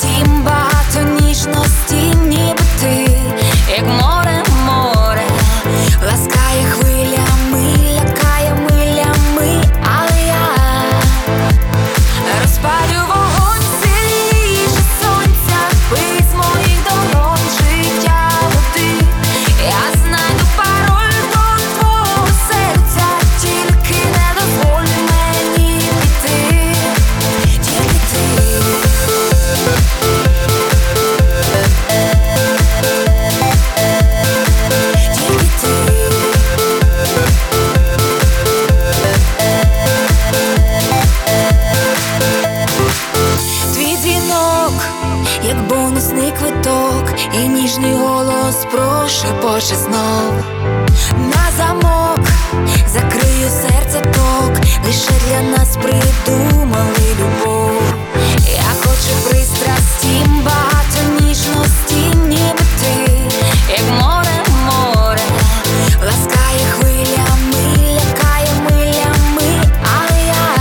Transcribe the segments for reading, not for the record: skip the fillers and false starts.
дім, багато ніжності, ніби ти, як море, море, ласкає хвилями, лякає милями, але я розпалю вогонь сильніше сонця, пий з моїх долонь життя води. Я знайду пароль до твого серця, тільки не дозволь мені піти, тільки ти. Твій дзвінок, як бонусний квиток, і ніжний голос прошепоче знов. На замок закрию серце ток, лише для нас придумали любов. Я хочу пристрасті, багато ніжності, ніби ти, як море, море, ласкає хвилями, лякає милями, але я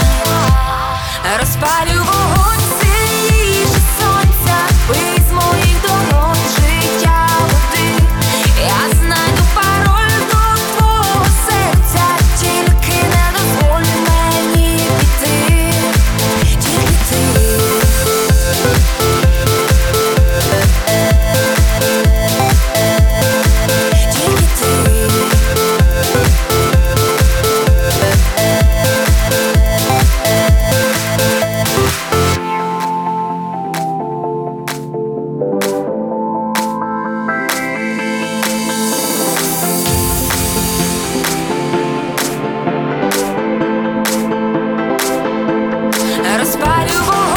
розпалю вогонь сильніше сонця, пий з моїх долонь життя води. Я знайду пароль до твого серця, тільки не дозволь мені піти, тільки ти. Тільки ти. Розпалю вогонь